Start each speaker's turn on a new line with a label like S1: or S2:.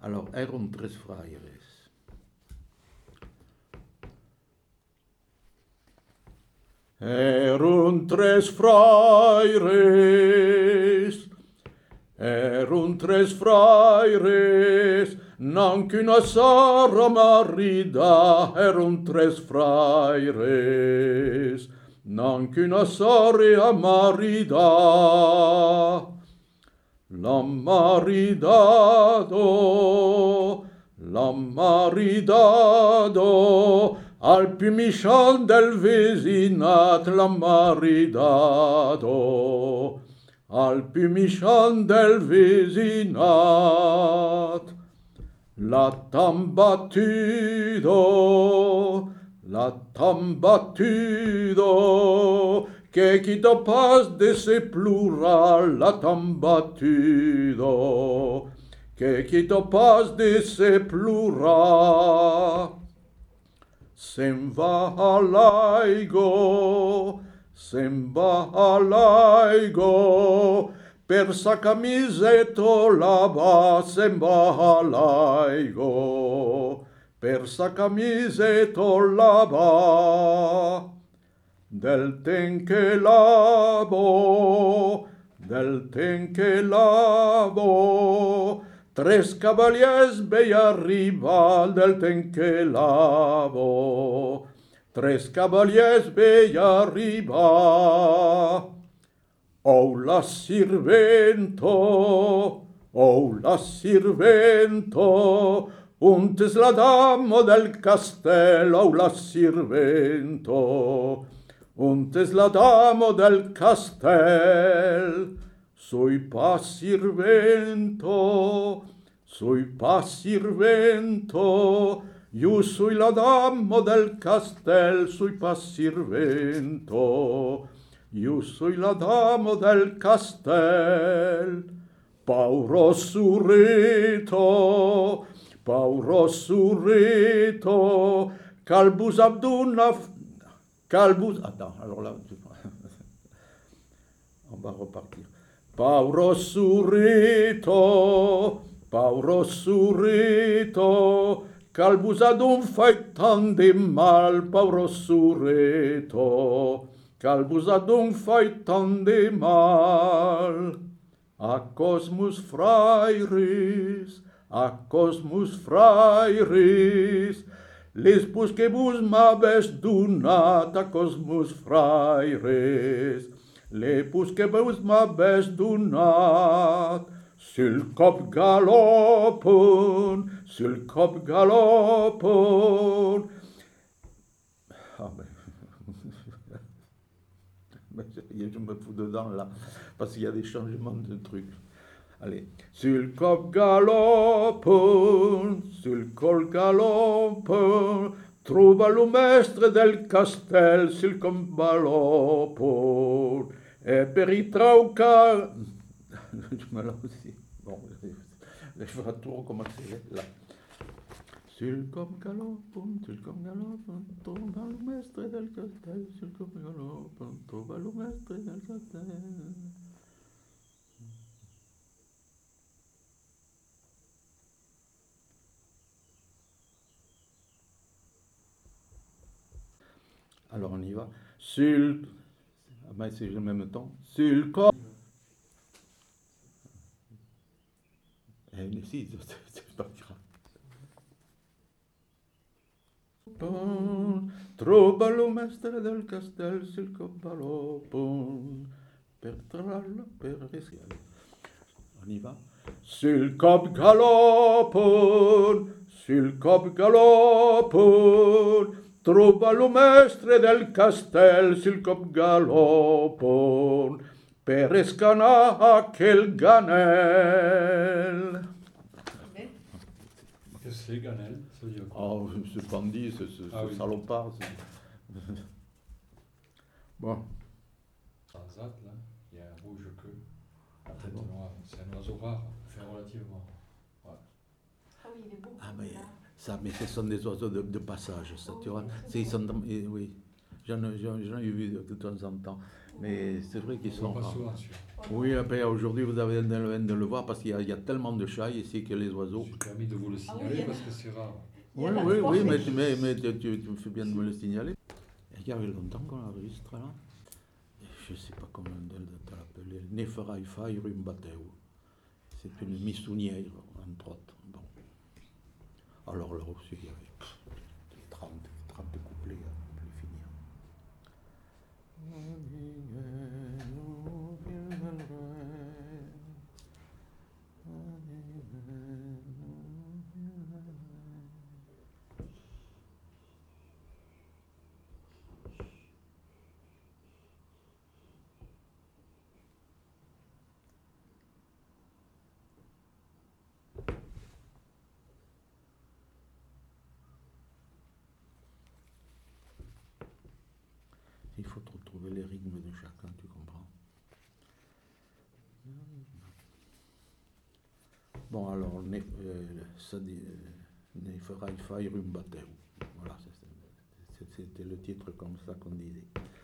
S1: Alors, eran tres fraires. Eran tres fraires, non qu'una sara marida, eran tres fraires, non qu'una sara marida. L'ammaridado, al più miscion del vesinat, l'ammaridado, al più miscion del vesinat. La tambatudo, que quito pas de se plural, la tambatudo, que quito pas de se plural. Se'n va a laigo, per sa camisetto lava, se'n va a laigo, per sa camisetto lava. Del ten che lavo, tres cavaliers vei arriba, del ten che lavo, tres cavaliers vei arriba. Oh la sirvento, untes la damo del castello, oh la sirvento, untes la damo del castel. Sui pas sirvento, io sui la damo del castel, sui pas sirvento, io sui la damo del castel. Pauro surrito, calbus abduna, attends, alors là, on va repartir. Pauro surrito, calbus adun fai tan de mal, pauro surrito, calbus adun fai tan de mal. A cosmus frairis, les pus que vos m'avez donat, a cosmus frairis, les pus que vos m'avez donat, sul cop galopon, Ah ben, je me fous dedans là, parce qu'il y a des changements de trucs. Allez. Sul col galopon, trova lo mestre del castel, sul col galopon, e per i traucar... Je me là aussi. Bon, je vais tout recommencer là. Sul col galopon, trova lo mestre del castel, sul col galopon, trova lo mestre del castel. Alors on y va. Sul... Ah ben c'est le même temps. Sul col... Mais si, c'est pas grave. Trova lo mestre del castel sul copalopon, per trarlo per rischiare. On y va. Sul cop galopon, trova lo mestre del castel sul cop galopon, per escanar quel ganel.
S2: Qu'est-ce que c'est, Ganel? Ça veut dire quoi?
S1: Oh, ce bandit, ce
S2: oui.
S1: salopard. Bon.
S2: Dans Zat, là, il y a un rouge queue, à tête noire. C'est un oiseau rare, fait relativement. Ouais.
S3: Ah oui, il est beau.
S1: Ah mais ça, mais ce sont des oiseaux de passage, ça, tu vois. Ils sont oui. J'en ai vu de temps en temps. Mais c'est vrai qu'ils sont
S2: Pas
S1: rares.
S2: souvent, celui-là.
S1: Oui, après, aujourd'hui, vous avez de le voir parce qu'il y a tellement de chats ici que les
S2: Je
S1: oiseaux.
S2: me suis permis de vous le signaler
S3: oui,
S2: parce que c'est rare.
S3: Il y
S1: Oui,
S3: en a
S1: oui,
S3: trois.
S1: oui, mais tu me fais bien de me le signaler. Il y a longtemps qu'on enregistre là. Je ne sais pas comment elle l'appelait. Neferaifa Irumbateu. C'est une missounière, entre autres. Bon. Alors là aussi, il y avait 30 couplets à plus finir. Il faut retrouver les rythmes de chacun, tu comprends. Bon, alors, ça dit Neferaifa Irumbateu. Voilà, c'était le titre comme ça qu'on disait.